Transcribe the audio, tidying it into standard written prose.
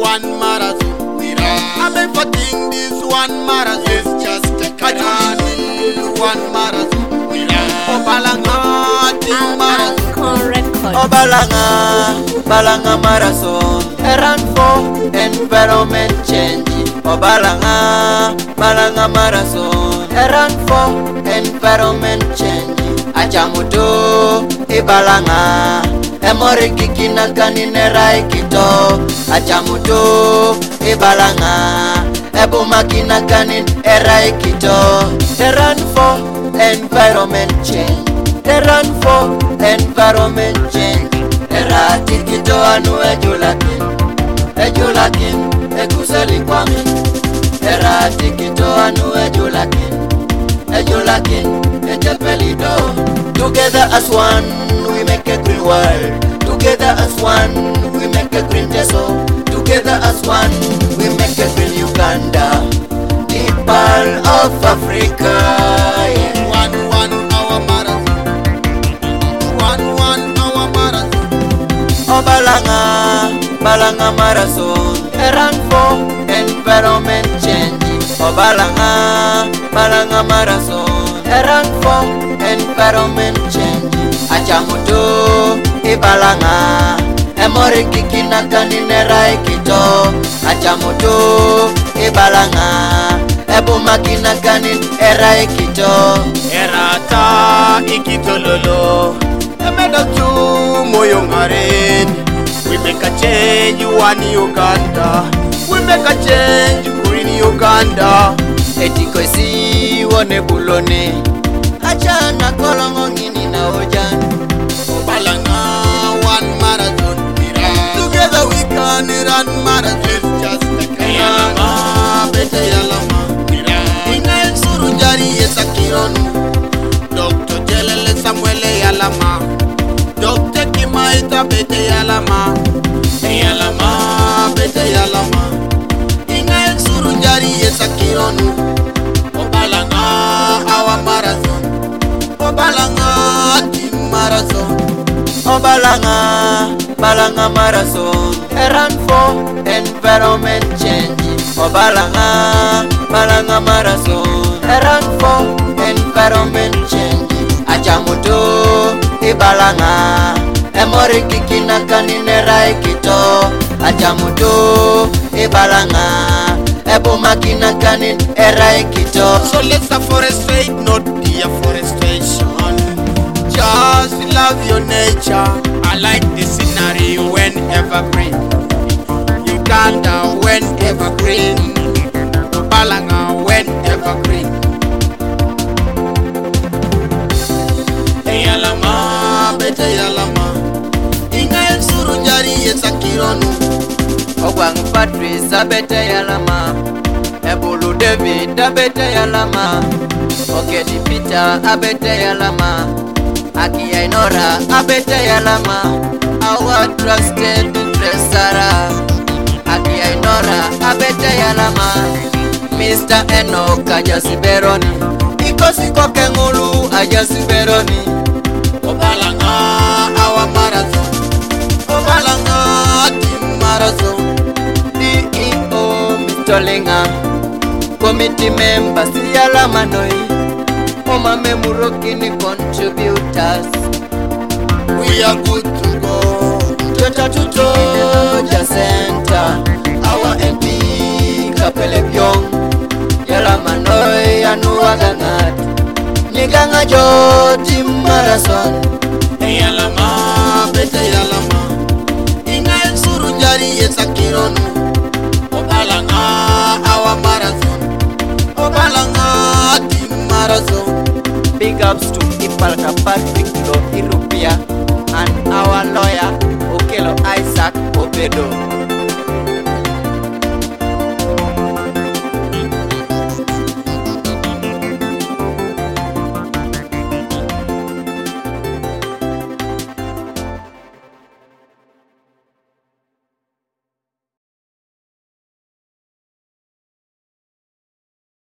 one marathon. I've been fighting this one marathon. It's just a Kajuli one marathon. Obalanga team marathon. Balanga marathon. A run for environment change. Balanga marathon. A run for environment change. Achamuto ibalanga. Emori kikina kanine raikito. Achamuto ibalanga. Ebuma kina kanin eraikito. They run for environment change. They run for environment change. Eratikito anu ejulakin ekuseli kwami. Eratikito anu ejulakin ejapelido. Together as one we make a green world. Together as one we make a green Teso. Together as one we make a green Uganda, the pearl of Africa. Yeah. One hour marathon. 1 hour marathon. Balanga marathon. A run for environment change. Balanga marathon. A run for environment change. Achamuto ibalanga. Emori kikina kanine raikito. Achamuto ibalanga. Ebuma kina kanin eraikito. Erata ikitololo. Emedo tu moyo ngaren. We make a change one Uganda. We make a change green Uganda. Etikoisi wone bulone. Achana kolongo ngini na ojan. Obalanga one marathon. Together we can run marathon. Just like Yalama, bete Yalama. Ina surunjari yesa kironu. Dr. Jelele Samuele Yalama. Dr. Kimaita bete Yalama. Yalama, bete Yalama. Ina surunjari yesa kironu. Obalanga our marathon. Obalanga team marathon. Balanga marathon. A run for environment change. Balanga marathon. A run for environment change. Achamuto ibalanga. Emori kikina kanine raikito. Achamuto ibalanga. Ebuma kina kanin eraikito. So let's afforestate, not deforestation. Just love your nature. I like the scenery when evergreen. Uganda when evergreen. Balanga when evergreen. Yalama, bete Yalama. Inga surunjari yesakironu. Ogwang Patrice abete Yalama. Ebulu David abete Yalama. Okedi Peter abete Yalama. Aki Ainora abete Yalama. Our trusted treasurer. Aki Ainora abete Yalama. Mr. Enoch ajasiberoni. Ikosi kwa kengulu ajasiberoni. Obalanga our marathon. Obalanga team marathon. DEO Mr. Lenga. Committee members Yalama noi. Omame Murokini contributors. We are good to go. Tota Tuto Jacenta. Our MP Kapele Pyong. Yalama noi anuagangat. Niganga jo team marathon. Yalama bete Yalama. Inga surunjari yesakironu. Obalanga our marathon. Obalanga team marathon. Big ups to Ipalka Patrick Lo Irupia and our lawyer Okelo Isaac Obedo.